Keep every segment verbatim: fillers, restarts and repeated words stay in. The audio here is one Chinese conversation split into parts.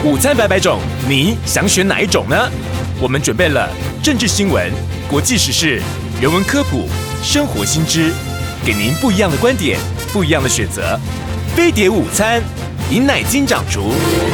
午餐百百种，你想选哪一种呢？我们准备了政治新闻、国际时事、人文科普、生活新知，给您不一样的观点，不一样的选择。飞碟午餐，饮奶金掌厨。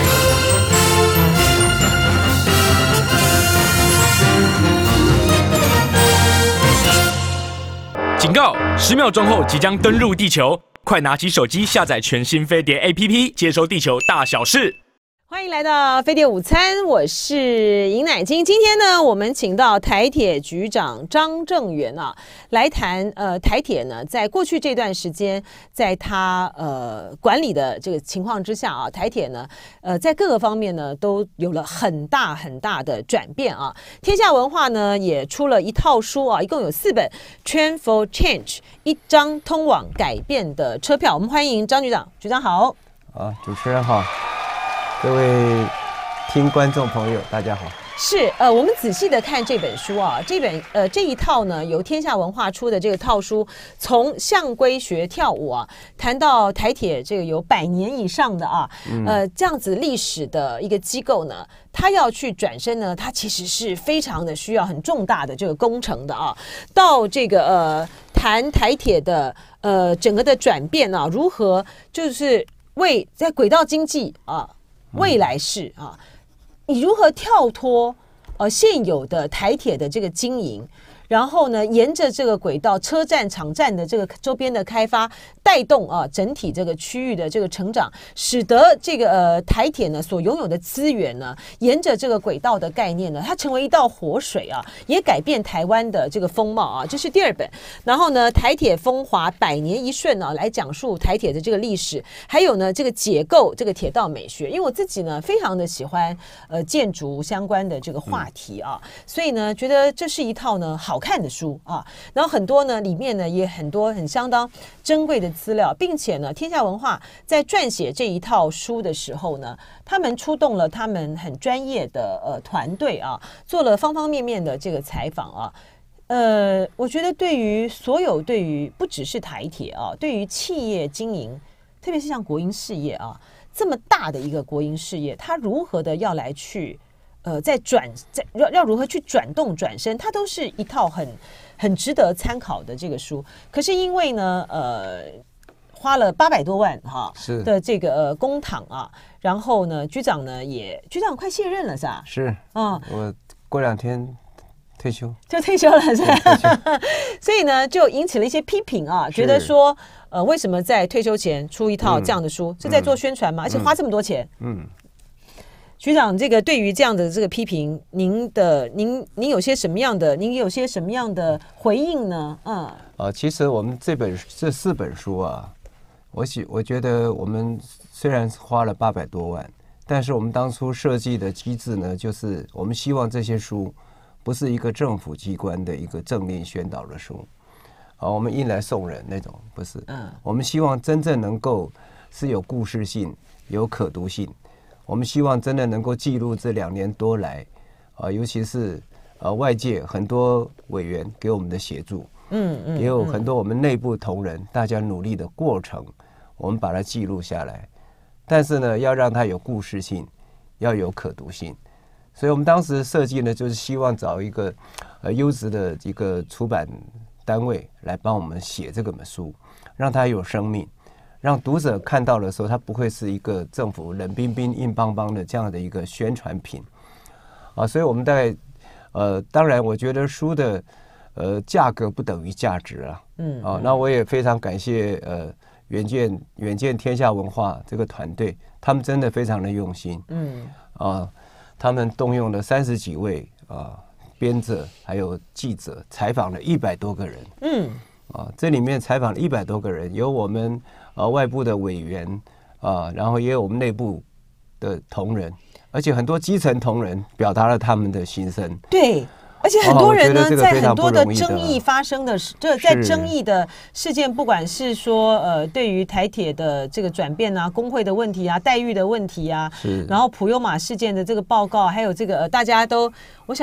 警告！十秒钟后即将登陆地球，快拿起手机下载全新飞碟 A P P， 接收地球大小事。 欢迎来到飞碟午餐，我是尹乃菁。今天呢，我们请到台铁局长张正元啊，来谈呃台铁呢，在过去这段时间，在他呃管理的这个情况之下啊，台铁呢，呃在各个方面呢都有了很大很大的转变啊。天下文化呢也出了一套书啊，一共有四本 ，Train for Change， 一张通往改变的车票。我们欢迎张局长，局长好。 啊，主持人好。各位听观众朋友，大家好。 是呃，我们仔细的看这本书啊，这本呃这一套呢，由天下文化出的这个套书，从象龟学跳舞啊，谈到台铁这个有百年以上的啊，呃这样子历史的一个机构呢，它要去转身呢，它其实是非常的需要很重大的这个工程的啊。到这个呃谈台铁的呃整个的转变啊，如何就是为在轨道经济啊。未来式啊，你如何跳脱呃现有的台铁的这个经营，然后呢，沿着这个轨道车站、场站的这个周边的开发，带动啊整体这个区域的这个成长，使得这个呃台铁呢所拥有的资源呢，沿着这个轨道的概念呢，它成为一道活水啊，也改变台湾的这个风貌啊。这是第二本。然后呢，台铁风华百年一瞬啊，来讲述台铁的这个历史，还有呢这个解构这个铁道美学。因为我自己呢非常的喜欢呃建筑相关的这个话题啊，所以呢觉得这是一套呢好看的书啊，然后很多呢里面呢也很多很相当珍贵的资料，并且呢天下文化在撰写这一套书的时候呢，他们出动了他们很专业的呃团队啊，做了方方面面的这个采访啊。呃，我觉得对于所有对于不只是台铁啊，对于企业经营，特别是像国营事业啊这么大的一个国营事业，它如何的要来去呃，在转在要要如何去转动转身，它都是一套很很值得参考的这个书。可是因为呢，呃，花了八百多万哈的这个、呃、公帑啊，然后呢，局长呢也局长快卸任了是吧？ 是，嗯，我过两天退休， 就退休了是吧？所以呢，就引起了一些批评啊，觉得说，呃，为什么在退休前出一套这样的书，嗯、是在做宣传吗？嗯、而且花这么多钱，嗯。局长，这个对于这样的这个批评，您的您您有些什么样的，您有些什么样的回应呢？嗯， 啊，其实我们这本这四本书啊，我喜我觉得我们虽然花了八百多万，但是我们当初设计的机制呢，就是我们希望这些书不是一个政府机关的一个政令宣导的书，啊，我们印来送人那种不是，嗯，我们希望真正能够是有故事性、有可读性。我们希望真的能够记录这两年多来，啊，尤其是呃外界很多委员给我们的协助，嗯嗯，也有很多我们内部同仁大家努力的过程，我们把它记录下来。但是呢，要让它有故事性，要有可读性。所以我们当时设计呢，就是希望找一个呃优质的一个出版单位来帮我们写这本书，让它有生命。让读者看到的时候，它不会是一个政府冷冰冰、硬邦邦的这样的一个宣传品啊，所以我们大概呃，当然，我觉得书的呃价格不等于价值啊，嗯啊，那我也非常感谢呃远见远见天下文化这个团队，他们真的非常的用心，嗯啊，他们动用了三十几位啊编者还有记者，采访了一百多个人，嗯啊，这里面采访了一百多个人，有我们。呃，外部的委员啊，然后也有我们内部的同仁，而且很多基层同仁表达了他们的心声。 对，而且很多人呢，哦、在很多的争议发生的，这在争议的事件，不管是说呃，对于台铁的这个转变啊，工会的问题啊，待遇的问题啊，然后普悠玛事件的这个报告，还有这个、呃、大家都，我想。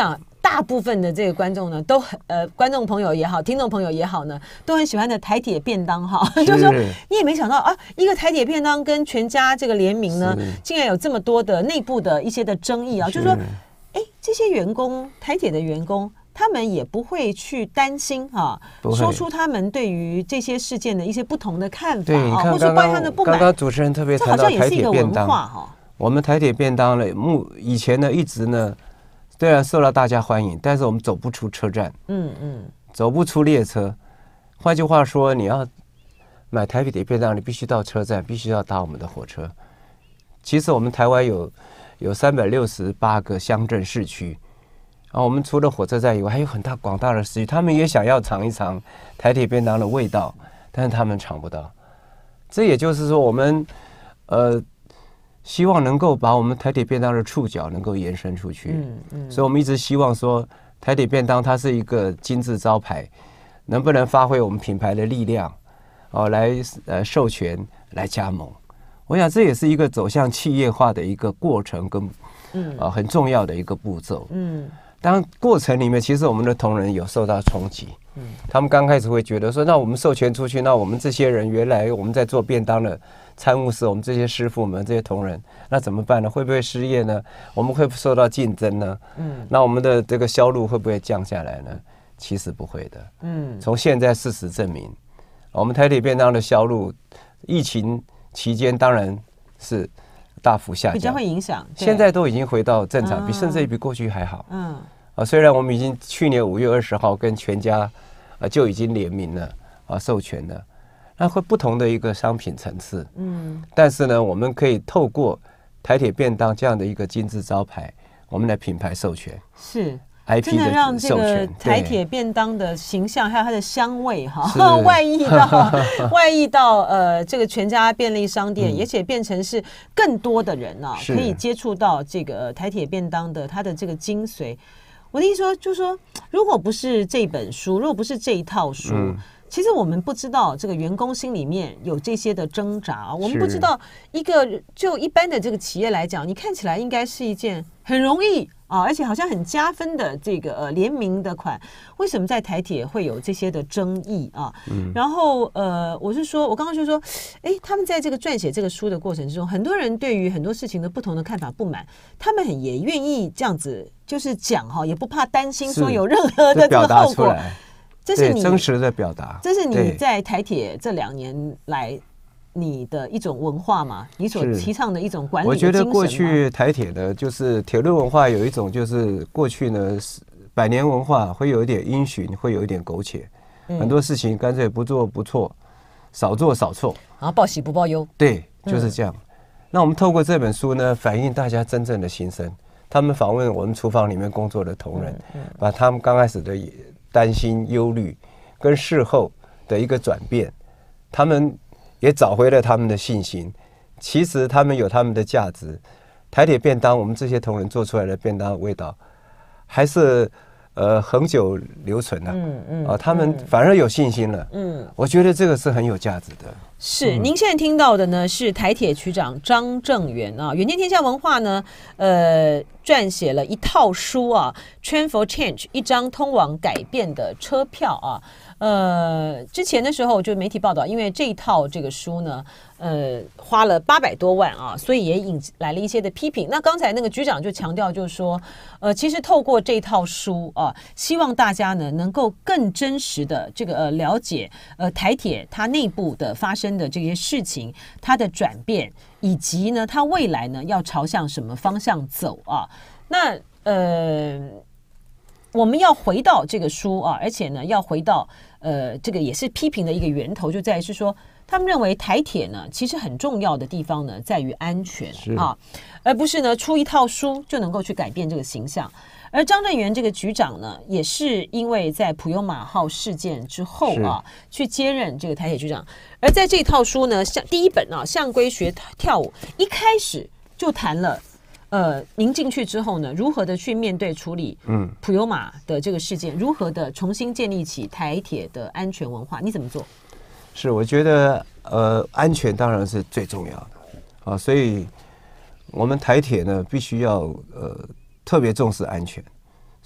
大部分的这个观众呢，都很呃，观众朋友也好，听众朋友也好呢，都很喜欢的台铁便当哈，就是说你也没想到啊，一个台铁便当跟全家这个联名呢，竟然有这么多的内部的一些的争议啊，就是说，哎，这些员工，台铁的员工。他们也不会去担心啊，说出他们对于这些事件的一些不同的看法啊，或者关于他的不满。 刚刚主持人特别谈到台铁便当哈， 我们台铁便当呢，目以前呢一直呢，虽然受到大家欢迎，但是我们走不出车站，嗯嗯，走不出列车。换句话说，你要买台铁便当，你必须到车站，必须要搭我们的火车。其实我们台湾有有三百六十八个乡镇市区。啊，我们除了火车站以外，还有很大广大的市区，他们也想要尝一尝台铁便当的味道，但是他们尝不到。这也就是说，我们呃希望能够把我们台铁便当的触角能够延伸出去。嗯嗯，所以我们一直希望说，台铁便当它是一个金字招牌，能不能发挥我们品牌的力量，哦，来呃授权来加盟。我想这也是一个走向企业化的一个过程跟嗯啊很重要的一个步骤。嗯。当过程里面，其实我们的同仁有受到冲击，嗯，他们刚开始会觉得说，那我们授权出去，那我们这些人原来我们在做便当的参务师，我们这些师傅们、这些同仁，那怎么办呢？会不会失业呢？我们会受到竞争呢？嗯，那我们的这个销路会不会降下来呢？其实不会的，嗯，从现在事实证明，我们台铁便当的销路，疫情期间当然是大幅下降， 比较会影响。 现在都已经回到正常，比甚至比过去还好。嗯，啊，虽然我们已经去年五月二十号跟全家啊就已经联名了啊授权了，那会不同的一个商品层次。嗯，但是呢，我们可以透过台铁便当这样的一个金字招牌，我们的品牌授权是。 I P 真的让这个台铁便当的形象还有它的香味哈外溢到外溢到呃这个全家便利商店，而且变成是更多的人啊可以接触到这个台铁便当的它的这个精髓。我的意思说，就是说，如果不是这本书，如果不是这一套书。嗯，其实我们不知道这个员工心里面有这些的挣扎，我们不知道一个就一般的这个企业来讲，你看起来应该是一件很容易啊，而且好像很加分的这个呃联名的款，为什么在台铁会有这些的争议啊？嗯，然后呃，我是说，我刚刚就说，哎，他们在这个撰写这个书的过程之中，很多人对于很多事情的不同的看法不满，他们很也愿意这样子就是讲哈，也不怕担心说有任何的这个后果。这是你真实的表达， 这是你在台铁这两年来你的一种文化嘛？你所提倡的一种管理的精神吗？ 我觉得过去台铁呢，就是铁路文化有一种，就是过去呢百年文化会有一点因循，会有一点苟且，嗯、很多事情干脆不做不错，少做少错， 然后报喜不报忧。 对，就是这样。嗯、那我们透过这本书呢，反映大家真正的心声。他们访问我们厨房里面工作的同仁，嗯嗯、把他们刚开始的担心、忧虑跟事后的一个转变，他们也找回了他们的信心。其实他们有他们的价值。台铁便当，我们这些同仁做出来的便当的味道，还是呃恒久留存的、啊。嗯嗯啊，他们反而有信心了。嗯，我觉得这个是很有价值的。 是，您现在听到的呢是台铁局长张正元啊，远见天下文化呢，呃，撰写了一套书啊 ，Train for Change， 一张通往改变的车票啊。呃，之前的时候就媒体报道，因为这一套这个书呢，呃，花了八百多万啊，所以也引来了一些的批评。那刚才那个局长就强调，就是说，呃，其实透过这套书啊，希望大家呢能够更真实的这个呃了解呃台铁它内部的发生的这些事情，它的转变，以及呢它未来呢要朝向什么方向走啊？那呃。我们要回到这个书啊，而且呢，要回到呃，这个也是批评的一个源头，就在于是说，他们认为台铁呢，其实很重要的地方呢，在于安全啊，而不是呢出一套书就能够去改变这个形象。而张正元这个局长呢，也是因为在普悠玛号事件之后啊，去接任这个台铁局长。而在这套书呢，像第一本啊，《向归学跳舞》，一开始就谈了。呃，您进去之后呢，如何的去面对处理嗯普悠玛的这个事件，如何的重新建立起台铁的安全文化？你怎么做？ 是，我觉得呃，安全当然是最重要的啊，所以我们台铁呢必须要呃特别重视安全，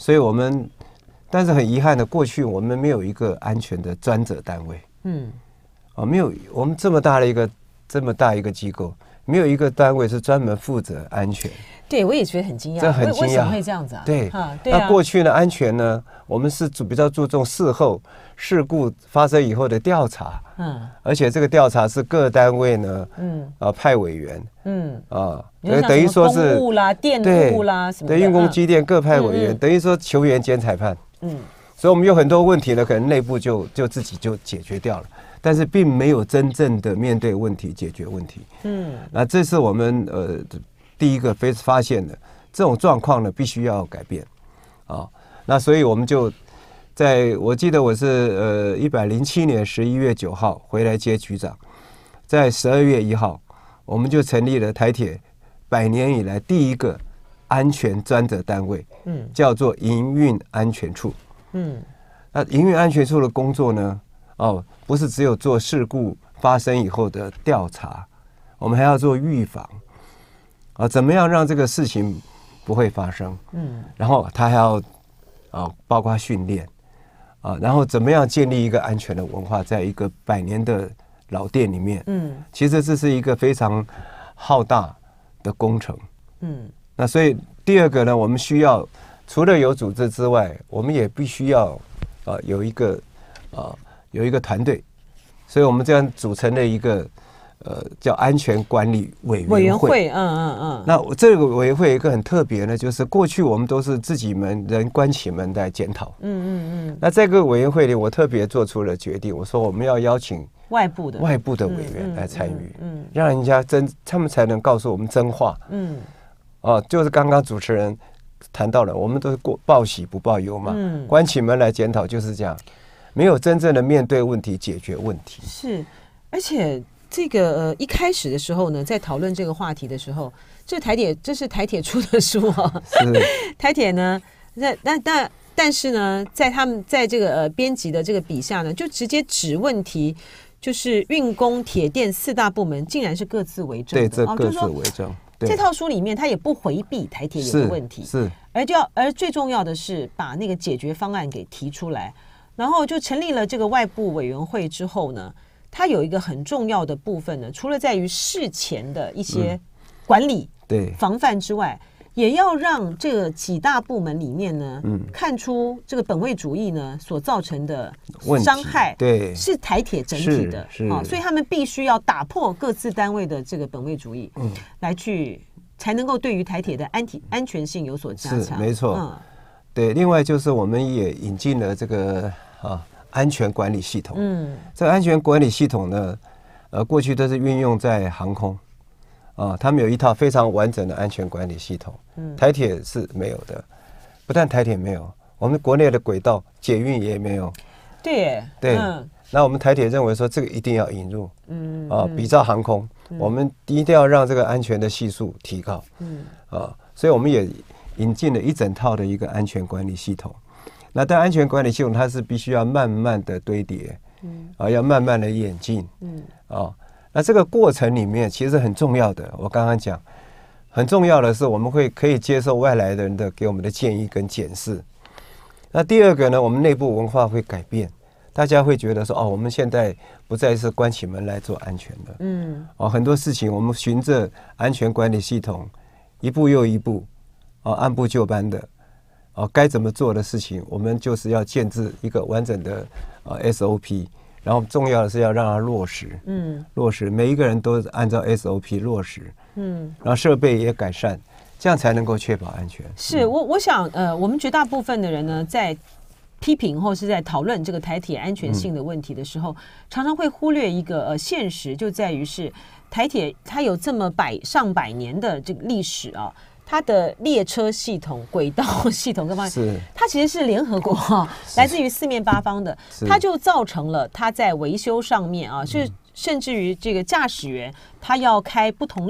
所以我们，但是很遗憾的，过去我们没有一个安全的专责单位，嗯，啊，没有，我们这么大的一个这么大一个机构，没有一个单位是专门负责安全。 对，我也觉得很惊讶， 这很惊讶， 为什么会这样子啊？ 对， 啊对啊， 那过去呢，安全呢，我们是比较注重事后事故发生以后的调查，嗯，而且这个调查是各单位呢，嗯，啊派委员，嗯啊，等于说是公务啦、电务啦什么的， 对，运工机电各派委员，等于说球员兼裁判，嗯，所以我们有很多问题呢，可能内部就就自己就解决掉了。但是并没有真正的面对问题、解决问题。嗯，那这是我们呃第一个非发现的这种状况呢，必须要改变啊。那所以我们就在我记得我是呃一百零七年十一月九号回来接局长，在十二月一号，我们就成立了台铁百年以来第一个安全专责单位，嗯，叫做营运安全处。嗯，那营运安全处的工作呢？哦，不是只有做事故发生以后的调查，我们还要做预防啊，怎么样让这个事情不会发生？嗯，然后他还要啊，包括训练啊，然后怎么样建立一个安全的文化，在一个百年的老店里面，嗯，其实这是一个非常浩大的工程，嗯，那所以第二个呢，我们需要除了有组织之外，我们也必须要啊有一个啊。有一个团队，所以我们这样组成了一个呃叫安全管理委员会。委员会， 嗯嗯嗯。 那这个委员会有一个很特别呢，就是过去我们都是自己门人关起门来检讨。嗯嗯嗯。那这个委员会里，我特别做出了决定，我说我们要邀请外部的外部的委员来参与，嗯，嗯嗯让人家真他们才能告诉我们真话。嗯。哦，就是刚刚主持人谈到了，我们都是过报喜不报忧嘛，嗯，关起门来检讨就是这样。没有真正的面对问题、解决问题。 是，而且这个呃一开始的时候呢，在讨论这个话题的时候，这台铁这是台铁出的书啊。是。台铁呢，那但但但是呢，在他们在这个呃编辑的这个笔下呢，就直接指问题，就是运工、铁电四大部门竟然是各自为政。 对，这各自为政。 哦、这套书里面，他也不回避台铁有的问题， 是，是而就要而最重要的是把那个解决方案给提出来。然后就成立了这个外部委员会之后呢，它有一个很重要的部分呢，除了在于事前的一些管理、嗯、对防范之外，也要让这个几大部门里面呢，嗯，看出这个本位主义呢所造成的伤害， 对， 是台铁整体的啊，所以他们必须要打破各自单位的这个本位主义，嗯，来去才能够对于台铁的安体安全性有所加强， 是没错，嗯。对，另外就是我们也引进了这个啊安全管理系统。嗯，这个安全管理系统呢，呃，过去都是运用在航空，啊，他们有一套非常完整的安全管理系统。嗯，台铁是没有的，不但台铁没有，我们国内的轨道捷运也没有。 对， 对。嗯，那我们台铁认为说这个一定要引入。嗯，啊，比照航空，嗯，我们一定要让这个安全的系数提高。嗯，啊，所以我们也引进了一整套的一个安全管理系统，那但安全管理系统它是必须要慢慢的堆叠，嗯，啊，要慢慢的演进，嗯，啊，那这个过程里面其实很重要的，我刚刚讲，很重要的是我们会可以接受外来人的给我们的建议跟检视。那第二个呢，我们内部文化会改变，大家会觉得说，哦，我们现在不再是关起门来做安全的，嗯，哦，很多事情我们循着安全管理系统一步又一步。哦，按部就班的，哦，该怎么做的事情，我们就是要建制一个完整的呃 S O P， 然后重要的是要让它落实，嗯，落实，每一个人都按照 S O P 落实，嗯，然后设备也改善，这样才能够确保安全。 是我我想，呃，我们绝大部分的人呢，在批评或是在讨论这个台铁安全性的问题的时候，嗯、常常会忽略一个呃现实，就在于是台铁它有这么百上百年的这个历史啊。它的列车系统、轨道系统各方面，它其实是联合国哈、啊，来自于四面八方的，它就造成了它在维修上面啊，是甚至于这个驾驶员他要开不同列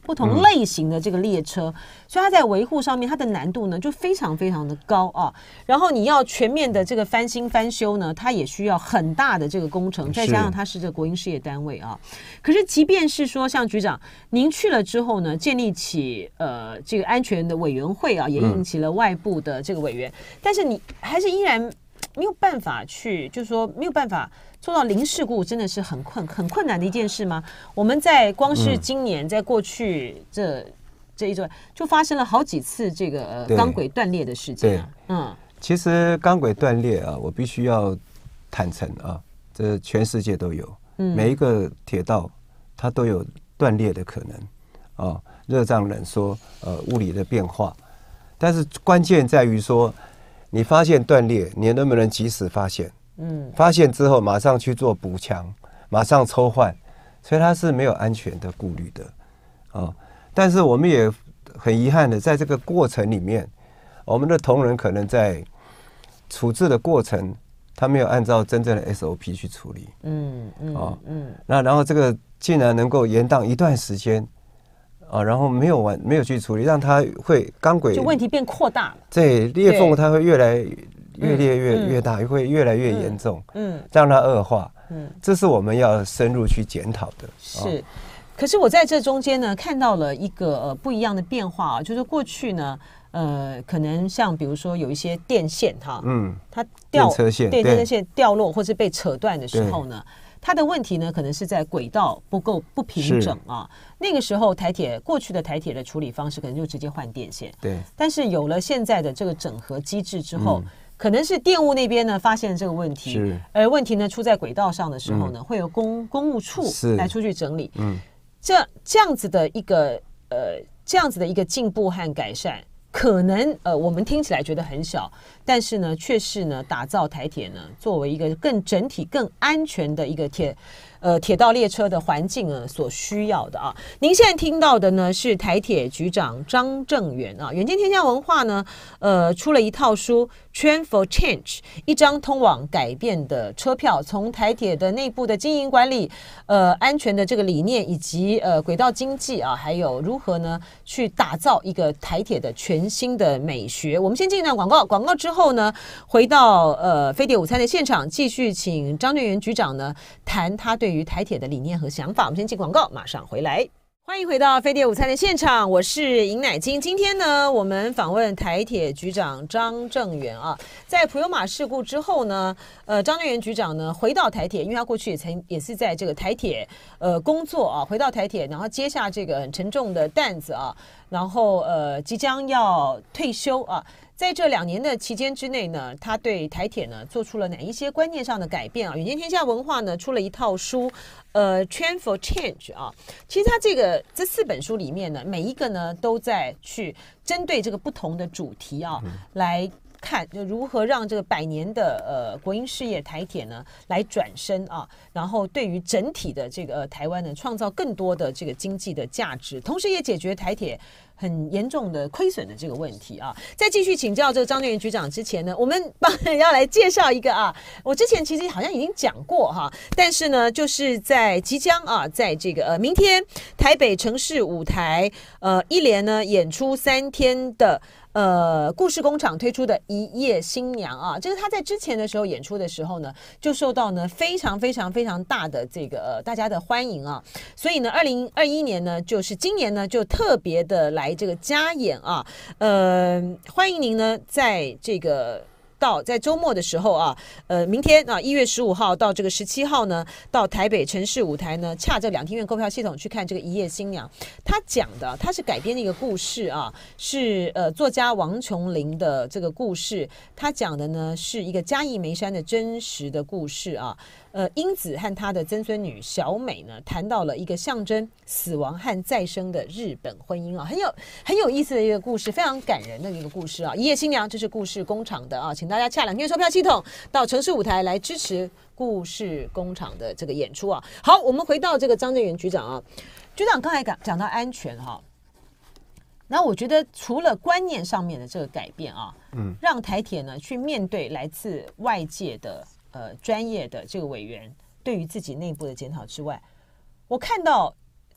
不同类型的这个列车，嗯、所以它在维护上面，它的难度呢就非常非常的高啊。然后你要全面的这个翻新翻修呢，它也需要很大的这个工程，再加上它是这个国营事业单位啊。可是即便是说像局长您去了之后呢，建立起呃这个安全的委员会啊，也引起了外部的这个委员，嗯、但是你还是依然没有办法去，就是说没有办法。做到零事故真的是很困很困难的一件事吗？我们在光是今年，嗯、在过去这这一段就发生了好几次这个呃钢轨断裂的事件，啊。嗯， 其实钢轨断裂啊，我必须要坦诚啊，这全世界都有，嗯、每一个铁道它都有断裂的可能啊，热胀冷缩，呃，物理的变化。但是关键在于说，你发现断裂，你能不能及时发现？嗯，发现之后马上去做补强，马上抽换，所以它是没有安全的顾虑的，哦。但是我们也很遗憾的，在这个过程里面，我们的同仁可能在处置的过程，他没有按照真正的 S O P 去处理，嗯嗯哦嗯，那然后这个竟然能够延宕一段时间，啊，然后没有完没有去处理，让它会钢轨就问题变扩大了， 对，裂缝它会越来越裂越、嗯、越大，会越来越严重，嗯，让它恶化，嗯，这是我们要深入去检讨的。 是，哦、可是我在这中间呢，看到了一个呃不一样的变化啊，就是过去呢，呃，可能像比如说有一些电线哈，嗯，它掉电车线， 对电车线掉落或是被扯断的时候呢，它的问题呢，可能是在轨道不够不平整啊。那个时候台铁过去的台铁的处理方式，可能就直接换电线， 对。 但是有了现在的这个整合机制之后，嗯、可能是电务那边呢发现这个问题，而问题呢出在轨道上的时候呢，嗯、会有公公务处来出去整理。嗯，这这样子的一个呃这样子的一个进步和改善。可能呃，我们听起来觉得很小，但是呢，却是呢，打造台铁呢，作为一个更整体、更安全的一个铁呃铁道列车的环境呢，所需要的啊。您现在听到的呢是台铁局长张正元啊，远见天下文化呢，呃，出了一套书《Train for Change》，一张通往改变的车票，从台铁的内部的经营管理、呃安全的这个理念，以及呃轨道经济啊，还有如何呢去打造一个台铁的全新的美学。我们先进一段广告，广告之后呢，回到呃飞碟午餐的现场，继续请张正元局长呢谈他对于台铁的理念和想法。我们先进广告，马上回来。欢迎回到飞碟午餐的现场，我是尹乃菁。今天呢，我们访问台铁局长张正元啊。在普悠玛事故之后呢，呃，张正元局长呢回到台铁，因为他过去也曾也是在这个台铁呃工作啊，回到台铁，然后接下这个很沉重的担子啊，然后呃即将要退休啊。在这两年的期间之内呢，他对台铁呢做出了哪一些观念上的改变啊？远见天下文化呢出了一套书，呃 ，Train for Change 啊。其实他这个这四本书里面呢，每一个呢都在去针对这个不同的主题啊，嗯、来看就如何让这个百年的呃国营事业台铁呢来转身啊，然后对于整体的这个、呃、台湾呢创造更多的这个经济的价值，同时也解决台铁很严重的亏损的这个问题啊。在继续请教这个张正元局长之前呢，我们帮要来介绍一个啊，我之前其实好像已经讲过哈，但是呢，就是在即将啊，在这个呃明天台北城市舞台呃一连呢演出三天的。呃，故事工厂推出的一夜新娘啊，这是他在之前的时候演出的时候呢，就受到呢非常非常非常大的这个、呃、大家的欢迎啊，所以呢，二零二一年呢，就是今年呢，就特别的来这个加演啊，呃，欢迎您呢在这个。到在周末的时候啊，呃，明天啊，一月十五号到这个十七号呢，到台北城市舞台呢，洽这两厅院购票系统去看这个《一夜新娘》。他讲的，他是改编的一个故事啊，是呃作家王琼林的这个故事。他讲的呢是一个嘉义梅山的真实的故事啊。呃，英子和她的曾孙女小美呢，谈到了一个象征死亡和再生的日本婚姻啊，很有很有意思的一个故事，非常感人的一个故事啊。一夜新娘，这是故事工厂的啊，请大家洽两厅院售票系统到城市舞台来支持故事工厂的这个演出啊。好，我们回到这个张正元局长啊，局长刚才讲讲到安全哈、啊，那我觉得除了观念上面的这个改变啊，嗯，让台铁呢去面对来自外界的。呃，专业的这个委员对于自己内部的检讨之外，我看到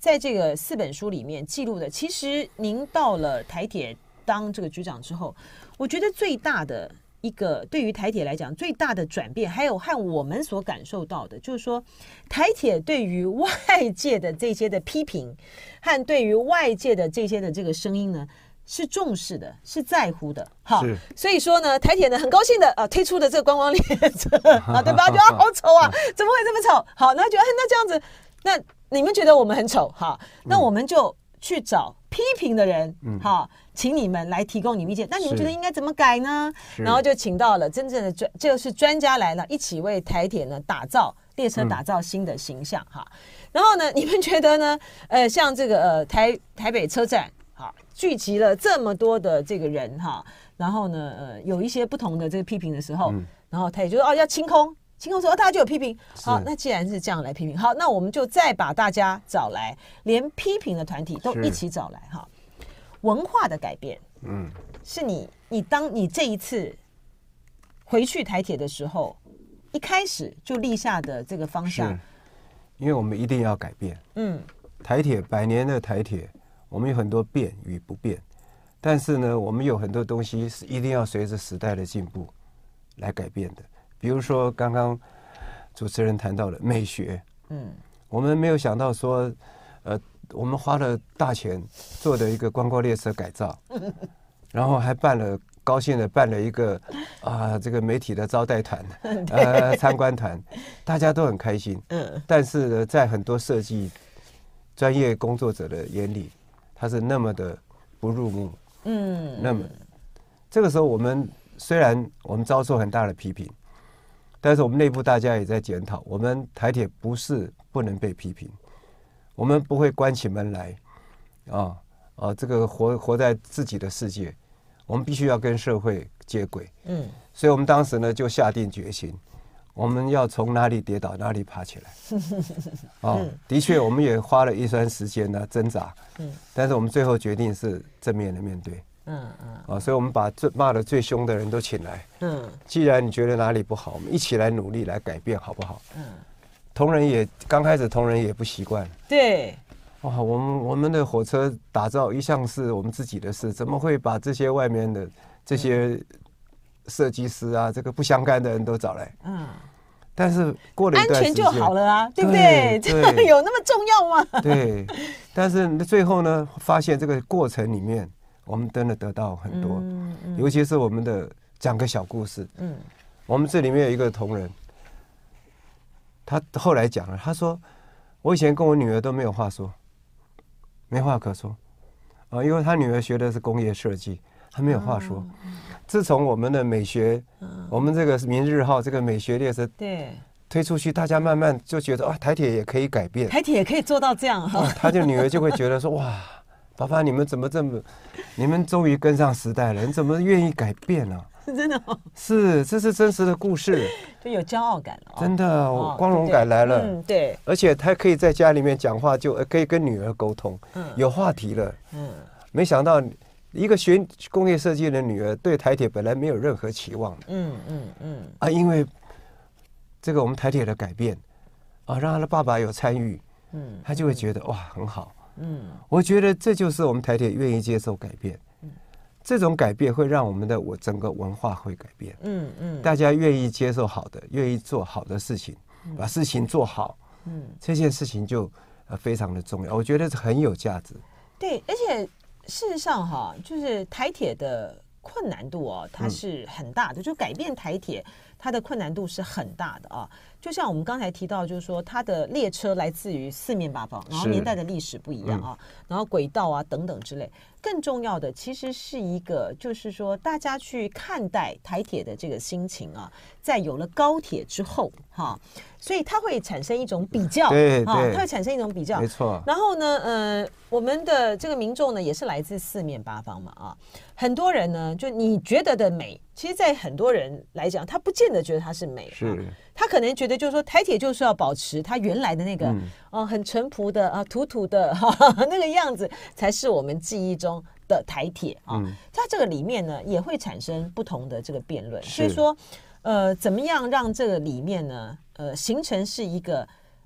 在这个四本书里面记录的，其实您到了台铁当这个局长之后，我觉得最大的一个对于台铁来讲最大的转变，还有和我们所感受到的，就是说台铁对于外界的这些的批评和对于外界的这些的这个声音呢，是重视的，是在乎的。好，所以说呢，台铁呢很高兴的啊推出的这个观光列车啊，对吧？觉得啊好丑啊，怎么会这么丑？好，那觉得那这样子，那你们觉得我们很丑哈？那我们就去找批评的人，嗯，好，请你们来提供你们意见。那你们觉得应该怎么改呢？然后就请到了真正的专，就是专家来了，一起为台铁呢打造列车，打造新的形象哈。嗯、然后呢，你们觉得呢？呃，像这个呃台台北车站。聚集了这么多的这个人哈，然后呢，呃，有一些不同的这个批评的时候，嗯、然后他也就说哦要清空，清空之后大家就有批评。好，那既然是这样来批评，好，那我们就再把大家找来，连批评的团体都一起找来哈。文化的改变，嗯，是你你当你这一次回去台铁的时候，一开始就立下的这个方向， 因为我们一定要改变。嗯，台铁百年的台铁。我们有很多变与不变，但是呢，我们有很多东西是一定要随着时代的进步来改变的。比如说刚刚主持人谈到了美学，嗯，我们没有想到说，呃，我们花了大钱做的一个观光列车改造，然后还办了高兴的办了一个啊这个媒体的招待团，呃参观团，大家都很开心。嗯，但是呢，在很多设计专业工作者的眼里，它是那么的不入目，嗯，那么这个时候我们虽然我们遭受很大的批评，但是我们内部大家也在检讨，我们台铁不是不能被批评，我们不会关起门来，啊啊，这个活活在自己的世界，我们必须要跟社会接轨，嗯，所以我们当时呢就下定决心。我们要从哪里跌倒哪里爬起来，哦，的确，我们也花了一段时间呢挣扎，嗯，但是我们最后决定是正面的面对，嗯嗯，啊，所以我们把最骂得最凶的人都请来，嗯，既然你觉得哪里不好，我们一起来努力来改变，好不好？嗯，同仁也刚开始同仁也不习惯， 对， 哇，我们我们的火车打造一向是我们自己的事，怎么会把这些外面的这些设计师啊，这个不相干的人都找来，嗯。但是过了一段时间， 安全就好了啊，对不对？这个有那么重要吗？ 对，但是最后呢，发现这个过程里面，我们真的得到很多，嗯嗯、尤其是我们的讲个小故事。嗯，我们这里面有一个同仁，他后来讲了，他说：“我以前跟我女儿都没有话说，没话可说啊，因为他女儿学的是工业设计，他没有话说。嗯”自从我们的美学，嗯、我们这个明日号这个美学列车对推出去，大家慢慢就觉得啊，台铁也可以改变， 台铁也可以做到这样哈。 他的女儿就会觉得说，哇，爸爸你们怎么这么，你们终于跟上时代了，你怎么愿意改变呢、啊？ 真的、哦、 是，这是真实的故事， 就有骄傲感了、哦。 真的，哦、光荣感来了。 对嗯，对。 而且他可以在家里面讲话，就可以跟女儿沟通，嗯、有话题了。嗯，没想到。一个学工业设计的女儿对台铁本来没有任何期望的，嗯嗯嗯啊，因为这个我们台铁的改变啊，让他的爸爸有参与，嗯，他就会觉得哇很好，嗯，我觉得这就是我们台铁愿意接受改变，嗯，这种改变会让我们的我整个文化会改变，嗯嗯，大家愿意接受好的，愿意做好的事情，把事情做好，嗯，这件事情就呃非常的重要，我觉得很有价值， 对，而且。事实上哈，就是台铁的困难度哦，它是很大的，嗯、就改变台铁它的困难度是很大的啊。就像我们刚才提到，就是说它的列车来自于四面八方，然后年代的历史不一样啊，嗯、然后轨道啊等等之类。更重要的其实是一个，就是说大家去看待台铁的这个心情啊，在有了高铁之后哈。所以它会产生一种比较， 对对、哦， 它会产生一种比较， 没错。 然后呢，呃，我们的这个民众呢，也是来自四面八方嘛，啊，很多人呢，就你觉得的美，其实，在很多人来讲，他不见得觉得它是美， 是、啊， 他可能觉得就是说，台铁就是要保持它原来的那个，嗯，呃、很淳朴的啊，土土的哈哈那个样子，才是我们记忆中的台铁啊。嗯、它这个里面呢，也会产生不同的这个辩论，所以说。呃，怎么样让这个里面呢？呃，形成是一个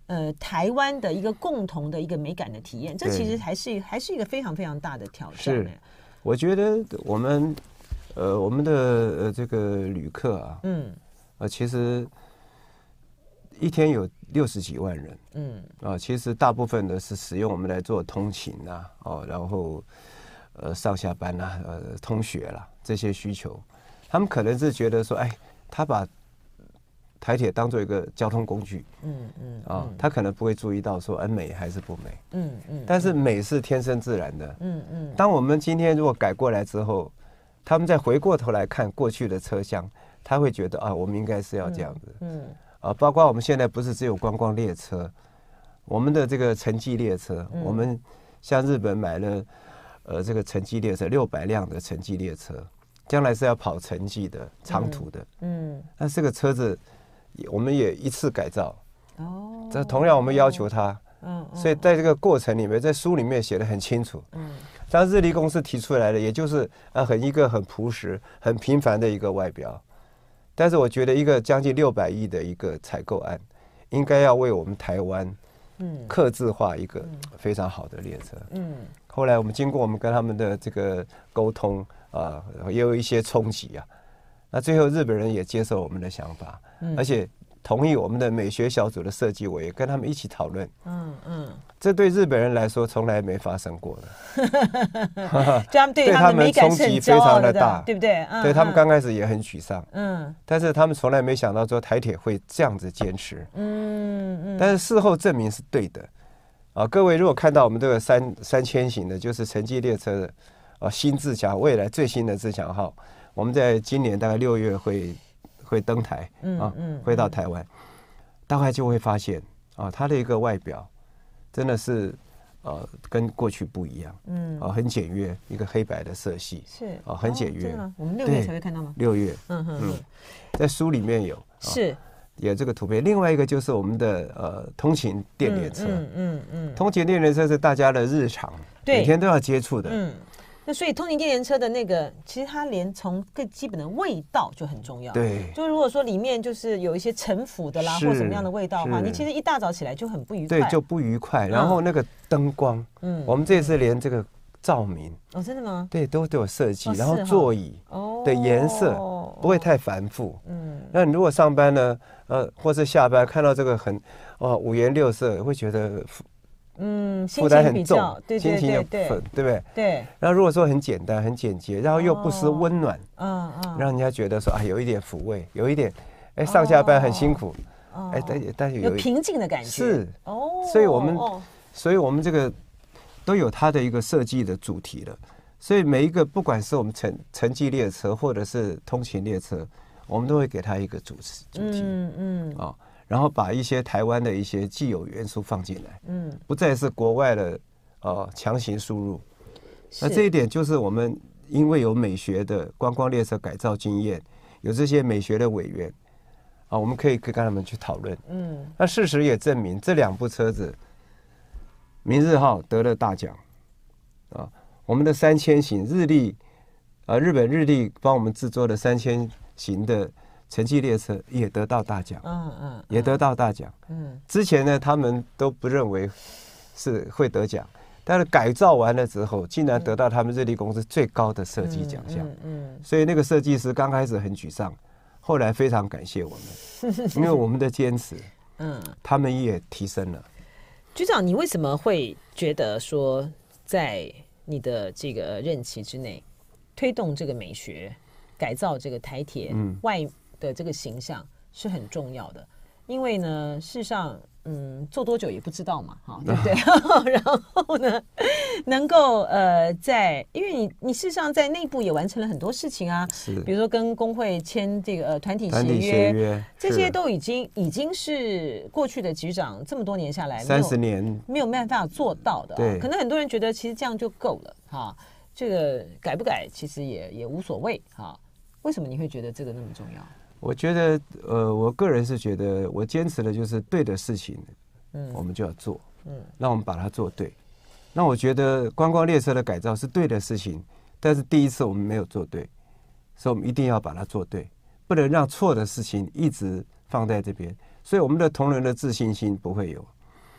呃台湾的一个共同的一个美感的体验，这对其实还是还是一个非常非常大的挑战。 是，我觉得我们呃我们的呃这个旅客啊， 嗯呃其实一天有六十几万人， 嗯啊，其实大部分的是使用我们来做通勤啊，哦，然后呃上下班啊，呃通学啦这些需求，他们可能是觉得说，哎，他把台铁当做一个交通工具， 嗯嗯啊，他可能不会注意到说，哎，美还是不美， 嗯嗯， 但是美是天生自然的， 嗯嗯， 当我们今天如果改过来之后，他们再回过头来看过去的车厢，他会觉得啊，我们应该是要这样子， 嗯啊，包括我们现在不是只有观光列车，我们的这个城际列车， 嗯我们像日本买了呃这个城际列车六百辆的城际列车，将来是要跑城际的长途的， 嗯， 那这个车子我们也一次改造， 哦， 这同样我们要求它， 嗯， 所以在这个过程里面，在书里面写得很清楚， 嗯， 当日立公司提出来的，也就是啊很一个很朴实、很平凡的一个外表。但是我觉得一个将近六百亿的一个采购案，应该要为我们台湾，嗯，客制化一个非常好的列车。嗯，后来我们经过我们跟他们的这个沟通啊，也有一些冲击啊。那最后日本人也接受我们的想法，而且同意我们的美学小组的设计，我也跟他们一起讨论。嗯嗯，这对日本人来说从来没发生过的， 就他们对他们的美感是很骄傲的，对不对？ 对他们刚开始也很沮丧，嗯，但是他们从来没想到说台铁会这样子坚持，嗯嗯，但是事后证明是对的，啊，各位如果看到我们这个三三千型的，就是城际列车的啊新自强未来最新的自强号，我们在今年大概六月会会登台啊，会到台湾，大概就会发现啊，它的一个外表真的是。呃，跟过去不一样，嗯，啊，很简约，一个黑白的色系， 是啊，很简约。 我们六月才会看到吗？ 六月，嗯嗯，在书里面有， 是有这个图片。另外一个就是我们的呃通勤电列车，嗯嗯嗯，通勤电列车是大家的日常，每天都要接触的，嗯。 那所以通勤电联车的那个，其实它连从更基本的味道就很重要。 对， 就如果说里面就是有一些陈腐的啦，或什么样的味道的话，你其实一大早起来就很不愉快。 对，就不愉快。然后那个灯光，嗯，我们这次连这个照明， 哦，真的吗？ 对，都都有设计。然后座椅的颜色不会太繁复。嗯，那你如果上班呢，呃，或是下班看到这个很哦五颜六色，会觉得。 嗯， 负担很重， 对心情也对对不对？ 对。 然后如果说很简单、很简洁，然后又不失温暖，嗯嗯，让人家觉得说啊，有一点抚慰，有一点，哎，上下班很辛苦，哎，但但是有平静的感觉。 是哦，所以我们，所以我们这个都有它的一个设计的主题了。所以每一个不管是我们城城际列车或者是通勤列车，我们都会给它一个主主题，嗯嗯，啊。然后把一些台湾的一些既有元素放进来，嗯，不再是国外的呃强行输入。那这一点就是我们因为有美学的观光列车改造经验，有这些美学的委员啊，我们可以跟他们去讨论。嗯，那事实也证明这两部车子，明日号得了大奖啊，我们的三千型日立啊，日本日立帮我们制作的三千型的。城际列车也得到大奖，嗯嗯，也得到大奖，嗯。之前呢，他们都不认为是会得奖，但是改造完了之后，竟然得到他们日立公司最高的设计奖项，嗯。所以那个设计师刚开始很沮丧，后来非常感谢我们，因为我们的坚持，嗯，他们也提升了。 局长，你为什么会觉得说，在你的这个任期之内，推动这个美学改造这个台铁外？的这个形象是很重要的，因为呢，事实上，嗯，做多久也不知道嘛，哈，对不对？然后呢，能够呃，在因为你你事实上在内部也完成了很多事情啊，比如说跟工会签这个呃团体协约，约这些都已经已经是过去的局长这么多年下来三十年没有办法做到的、啊，对，可能很多人觉得其实这样就够了哈，这个改不改其实也也无所谓哈。为什么你会觉得这个那么重要？ 我觉得，呃，我个人是觉得，我坚持的就是对的事情，嗯，我们就要做，嗯，让我们把它做对。那我觉得观光列车的改造是对的事情，但是第一次我们没有做对，所以我们一定要把它做对，不能让错的事情一直放在这边，所以我们的同仁的自信心不会有。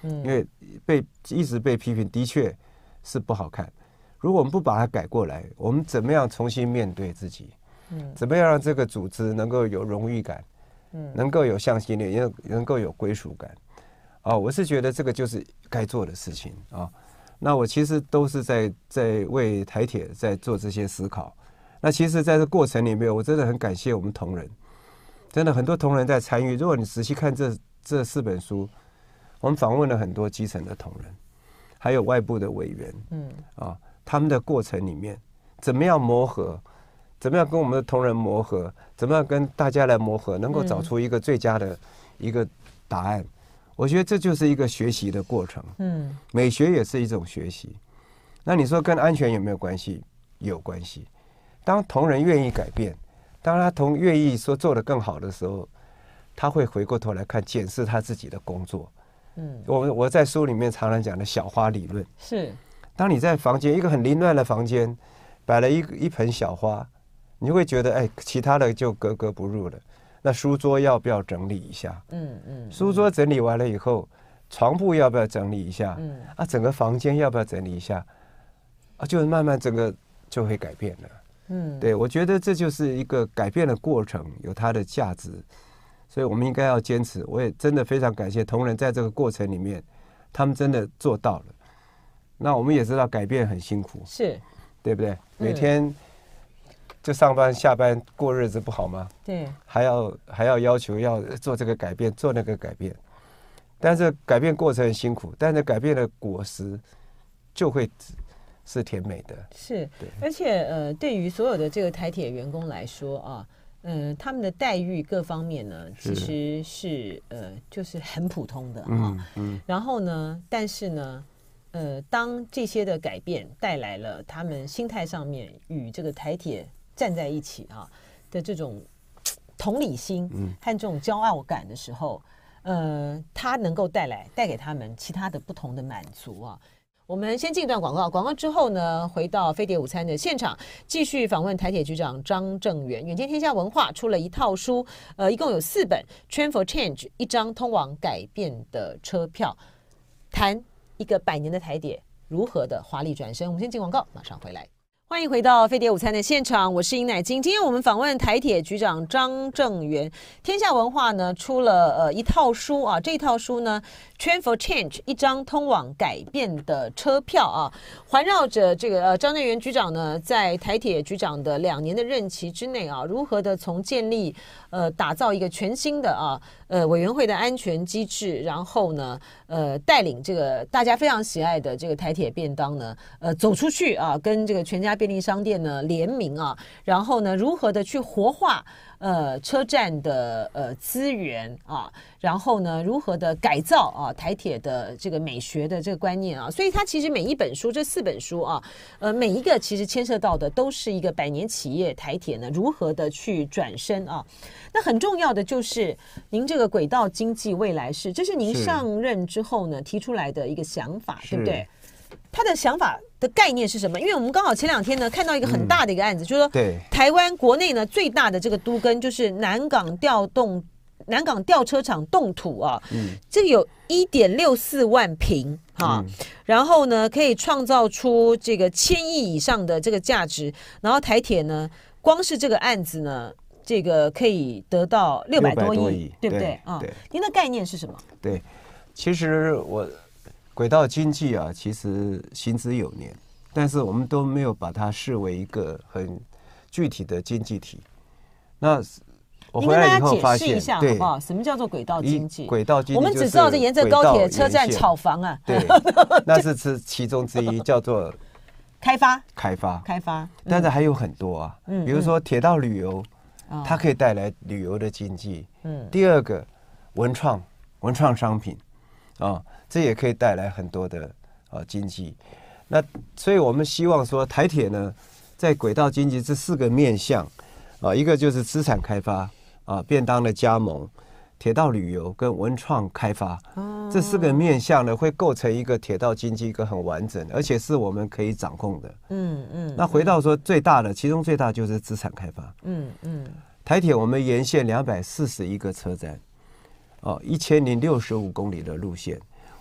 嗯，因为被一直被批评，的确是不好看。如果我们不把它改过来，我们怎么样重新面对自己？嗯，怎么样让这个组织能够有荣誉感？嗯，能够有向心力，也能够有归属感。啊，我是觉得这个就是该做的事情啊。那我其实都是在在为台铁在做这些思考。那其实在这过程里面，我真的很感谢我们同仁，真的很多同仁在参与。如果你仔细看这这四本书，我们访问了很多基层的同仁，还有外部的委员，嗯，啊，他们的过程里面怎么样磨合，怎么样跟我们的同仁磨合，怎么样跟大家来磨合，能够找出一个最佳的一个答案。我觉得这就是一个学习的过程。嗯，美学也是一种学习。那你说跟安全有没有关系？有关系。当同仁愿意改变，当他同愿意说做得更好的时候，他会回过头来看检视他自己的工作。嗯，我我在书里面常常讲的小花理论是， 当你在房间一个很凌乱的房间摆了一一盆小花，你会觉得哎，其他的就格格不入了。那书桌要不要整理一下？嗯嗯，书桌整理完了以后，床铺要不要整理一下？嗯啊，整个房间要不要整理一下？啊，就慢慢整个就会改变了。嗯，对，我觉得这就是一个改变的过程，有它的价值，所以我们应该要坚持。我也真的非常感谢同仁在这个过程里面，他们真的做到了。那我们也知道改变很辛苦， 是， 对不对？每天就上班下班过日子不好吗？ 对， 还要还要要求要做这个改变，做那个改变，但是改变过程很辛苦，但是改变的果实就会是甜美的。 是，而且呃，对于所有的这个台铁员工来说啊，嗯、呃，他们的待遇各方面呢，其实是呃，就是很普通的啊。嗯嗯。然后呢，但是呢，呃，当这些的改变带来了他们心态上面与这个台铁站在一起啊的这种同理心和这种骄傲感的时候，呃，它能够带来带给他们其他的不同的满足啊。我们先进一段广告，广告之后呢，回到飞碟午餐的现场，继续访问台铁局长张正元。远见天下文化出了一套书，呃，一共有四本 ，Train for Change， 一张通往改变的车票，谈一个百年的台铁如何的华丽转身。我们先进广告，马上回来。欢迎回到飞碟午餐的现场，我是尹乃菁。今天我们访问台铁局长张正元。天下文化呢出了呃一套书啊，这一套书呢 Train for Change， 一张通往改变的车票啊，环绕着这个呃张正元局长呢在台铁局长的两年的任期之内啊，如何的从建立呃打造一个全新的啊呃委员会的安全机制，然后呢呃带领这个大家非常喜爱的这个台铁便当呢呃走出去啊，跟这个全家便利商店呢联名啊，然后呢如何的去活化呃车站的呃资源啊，然后呢如何的改造啊台铁的这个美学的这个观念啊，所以它其实每一本书这四本书啊，呃每一个其实牵涉到的都是一个百年企业台铁呢如何的去转身啊。那很重要的就是您这个轨道经济未来式，这是您上任之后呢提出来的一个想法，对不对？他的想法的概念是什么？因为我们刚好前两天呢看到一个很大的一个案子，嗯、就是说台湾国内呢最大的这个都更就是南港调动南港吊车厂动土啊，嗯、这个有 一点六四万坪哈、嗯，然后呢可以创造出这个千亿以上的这个价值，然后台铁呢光是这个案子呢，这个可以得到六百多亿，对不对啊？您的概念是什么？ 对，其实我。轨道经济啊，其实行之有年，但是我们都没有把它视为一个很具体的经济体。那我回来以后发现， 您跟大家解释一下好不好？什么叫做轨道经济？ 轨道经济， 我们只知道这沿着高铁车站炒房啊， 对，那是是其中之一，叫做开发， 开发， 开发。嗯、 但是还有很多啊，嗯、比如说铁道旅游，嗯、它可以带来旅游的经济。嗯，第二个文创，文创商品啊。哦，这也可以带来很多的啊经济。那所以我们希望说台铁呢，在轨道经济这四个面向啊，一个就是资产开发啊，便当的加盟、铁道旅游跟文创开发，哦、这四个面向呢，会构成一个铁道经济一个很完整，而且是我们可以掌控的。嗯嗯。那回到说最大的，其中最大就是资产开发。嗯嗯。台铁我们沿线两百四十一个车站。哦，一千零六十五公里的路线，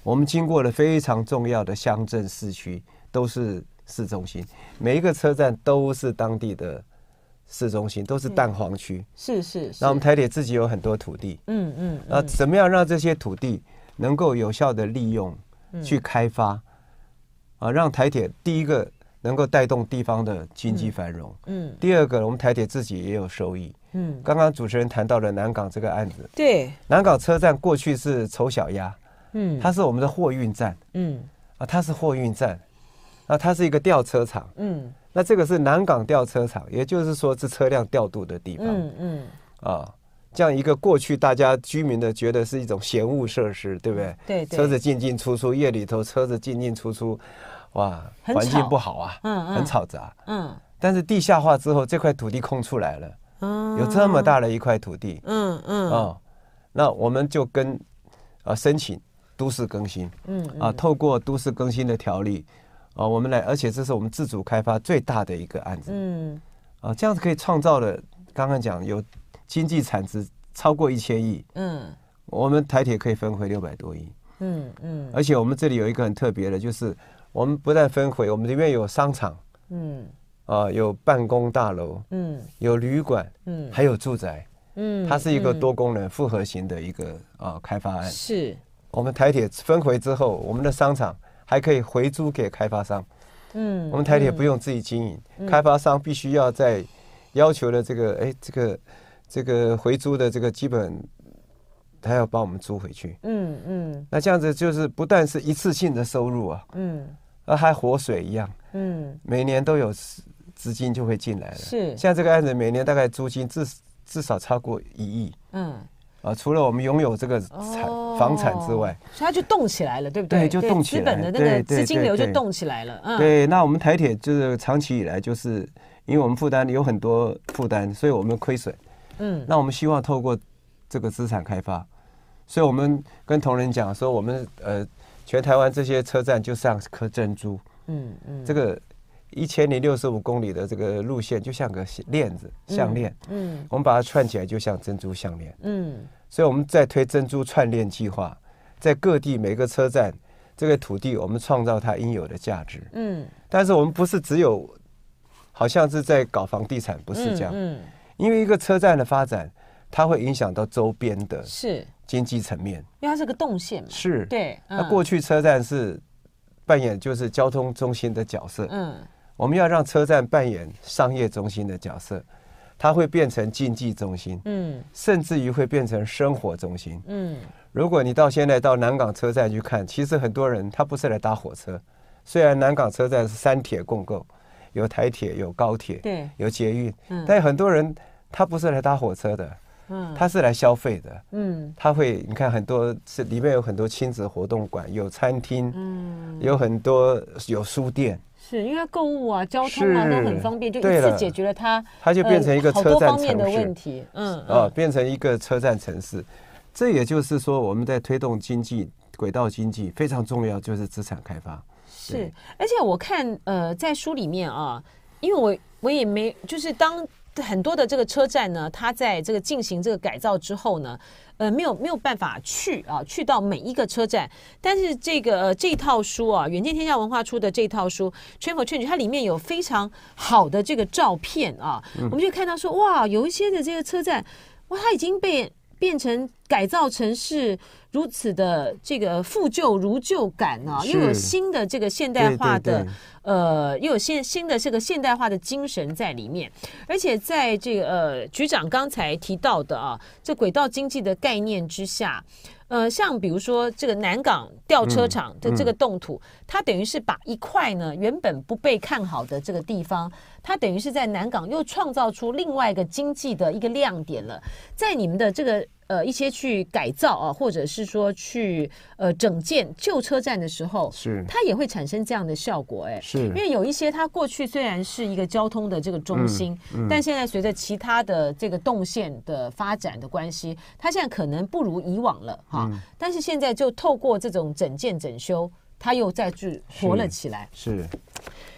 我们经过了非常重要的乡镇市区，都是市中心，每一个车站都是当地的市中心，都是蛋黄区。 是是是。 那我们台铁自己有很多土地， 嗯嗯， 那怎么样让这些土地能够有效的利用，去开发，啊，让台铁第一个能够带动地方的经济繁荣，嗯，第二个我们台铁自己也有收益。嗯，刚刚主持人谈到了南港这个案子， 对， 南港车站过去是丑小鸭，嗯，它是我们的货运站，嗯，啊，它是货运站，那它是一个吊车场，嗯，那这个是南港吊车场，也就是说是车辆调度的地方，嗯嗯，啊，这样一个过去大家居民的觉得是一种闲物设施，对不对？ 对对， 车子进进出出，夜里头车子进进出出，哇，环境不好啊，嗯嗯，很吵杂，嗯，但是地下化之后，这块土地空出来了。有这么大的一块土地，嗯嗯，哦，那我们就跟呃申请都市更新，嗯啊，透过都市更新的条例，啊，我们来，而且这是我们自主开发最大的一个案子，嗯，啊，这样子可以创造了，刚刚讲有经济产值超过一千亿，嗯，我们台铁可以分回六百多亿，嗯嗯，而且我们这里有一个很特别的，就是我们不但分回，我们里面有商场，嗯。啊，有办公大楼，嗯，有旅馆，嗯，还有住宅，嗯，它是一个多功能复合型的一个啊开发案。是，我们台铁分回之后，我们的商场还可以回租给开发商，嗯，我们台铁不用自己经营，嗯、开发商必须要在要求的这个哎这个这个回租的这个基本，他要帮我们租回去，嗯嗯，那这样子就是不但是一次性的收入啊，嗯，而还活水一样，嗯，每年都有资金就会进来了。是，像这个案子每年大概租金至至少超过一亿。嗯，啊，除了我们拥有这个产、哦、房产之外， 所以它就动起来了，对不对？ 对，就动起来了。 资本的那个资金流就动起来了。嗯， 对。那我们台铁就是长期以来就是因为我们负担有很多负担，所以我们亏损。嗯，那我们希望透过这个资产开发，所以我们跟同仁讲说，我们呃全台湾这些车站就像颗珍珠。嗯嗯，这个。一千零六十五公里的这个路线就像个链子项链，嗯，嗯我们把它串起来就像珍珠项链，嗯，所以我们在推珍珠串链计划，在各地每个车站这个土地，我们创造它应有的价值，嗯，但是我们不是只有好像是在搞房地产，不是这样，嗯，嗯因为一个车站的发展，它会影响到周边的是经济层面， 因为它是个动线嘛， 是， 对， 嗯、那过去车站是扮演就是交通中心的角色，嗯。我们要让车站扮演商业中心的角色，它会变成经济中心，嗯，甚至于会变成生活中心，嗯。如果你到现在到南港车站去看，其实很多人他不是来搭火车，虽然南港车站是三铁共构，有台铁、有高铁，对，有捷运，嗯，但很多人他不是来搭火车的，嗯，他是来消费的，嗯，他会你看很多是里面有很多亲子活动馆，有餐厅，嗯，有很多有书店。 是因为购物啊、交通啊都很方便，就一次解决了它， 它就变成一个车站城市、 呃、的问题，嗯， 啊、哦，变成一个车站城市。这也就是说，我们在推动经济、轨道经济非常重要，就是资产开发。 是，而且我看呃，在书里面啊，因为我我也没就是当很多的这个车站呢，它在这个进行这个改造之后呢。呃，没有没有办法去啊，去到每一个车站。但是这个、呃、这一套书啊，远见天下文化出的这一套书《Train for Change》，它里面有非常好的这个照片啊，嗯、我们就看到说，哇，有一些的这个车站，哇，它已经被变成改造成是如此的这个复旧如旧感啊，又有新的这个现代化的。对对对呃，又有新新的这个现代化的精神在里面，而且在这个呃局长刚才提到的啊，这轨道经济的概念之下，呃，像比如说这个南港吊车场的这个动土，嗯嗯、它等于是把一块呢原本不被看好的这个地方，它等于是在南港又创造出另外一个经济的一个亮点了，在你们的这个。呃，一些去改造啊，或者是说去呃整建旧车站的时候，是它也会产生这样的效果，哎，是因为有一些它过去虽然是一个交通的这个中心，嗯嗯、但现在随着其他的这个动线的发展的关系，它现在可能不如以往了哈。嗯、但是现在就透过这种整建整修，它又再去活了起来。 是。是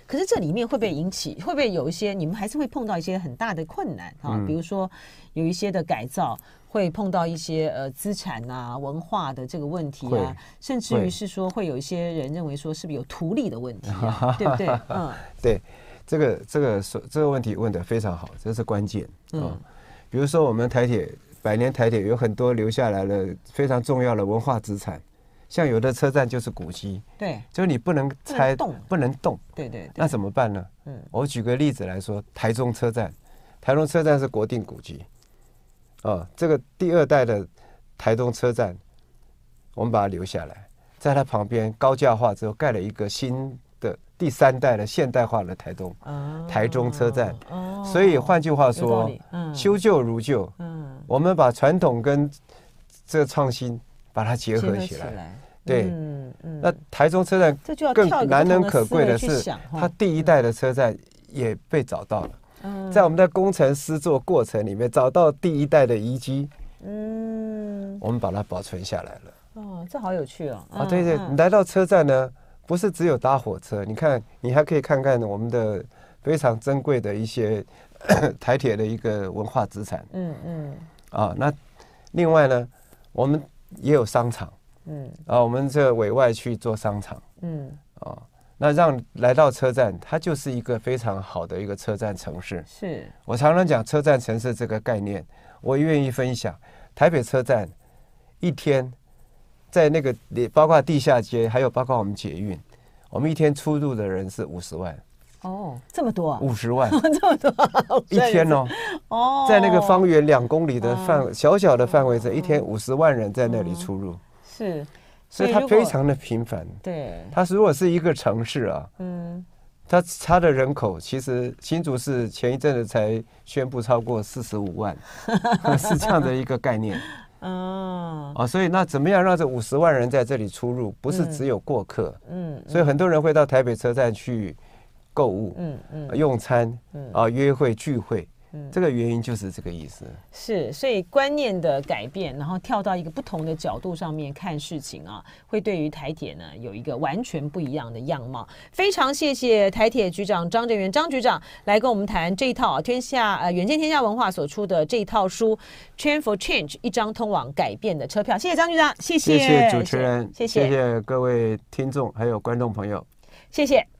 可是这里面会不会引起，会不会有一些你们还是会碰到一些很大的困难啊？嗯、比如说有一些的改造会碰到一些呃资产啊、文化的这个问题啊，甚至于是说会有一些人认为说是不是有图利的问题、啊，对不对？嗯， 对，这个这个这个问题问得非常好，这是关键。嗯，比如说我们台铁百年台铁有很多留下来了非常重要的文化资产。像有的车站就是古迹，对，就是你不能拆，不能动，不能动， 对 对, 对。 那怎么办呢？嗯，我举个例子来说，台中车站，台中车站是国定古迹，哦，这个第二代的台中车站，我们把它留下来，在它旁边高架化之后，盖了一个新的第三代的现代化的台东，哦、台中车站。哦，所以换句话说，嗯、修旧如旧，嗯，我们把传统跟这个创新。把它结合起来，起来对，嗯嗯、那台中车站更难能可贵的是，它第一代的车站也被找到了，嗯、在我们的工程施作过程里面找到第一代的遗迹，嗯，我们把它保存下来了。 哦，这好有趣哦！ 啊，对对，嗯、你来到车站呢，不是只有搭火车，你看，你还可以看看我们的非常珍贵的一些台铁的一个文化资产，嗯嗯，啊，那另外呢，我们也有商场，嗯，啊，我们这委外去做商场，嗯，啊，那让来到车站，它就是一个非常好的一个车站城市。是我常常讲车站城市这个概念，我愿意分享。台北车站一天在那个包括地下街，还有包括我们捷运，我们一天出入的人是五十万。 哦，这么多， 五十万， 这么多， 一天哦，哦，在那个方圆两公里的范、哦、小小的范围内，一天五十万人在那里出入， 是， 所以它非常的频繁。 对， 它如果是一个城市啊，嗯，它它的人口其实新竹市前一阵子才宣布超过四十五万，是这样的一个概念。哦，啊，所以那怎么样让这五十万人在这里出入，不是只有过客，嗯，所以很多人会到台北车站去购物，嗯嗯，用餐，嗯啊，约会聚会，嗯，这个原因就是这个意思。 是，所以观念的改变，然后跳到一个不同的角度上面看事情啊，会对于台铁呢有一个完全不一样的样貌。非常谢谢台铁局长张正元张局长来跟我们谈这一套天下呃远见天下文化所出的这一套书《Train for Change》一张通往改变的车票。谢谢张局长，谢谢， 谢谢主持人，谢谢谢谢各位听众还有观众朋友， 谢谢。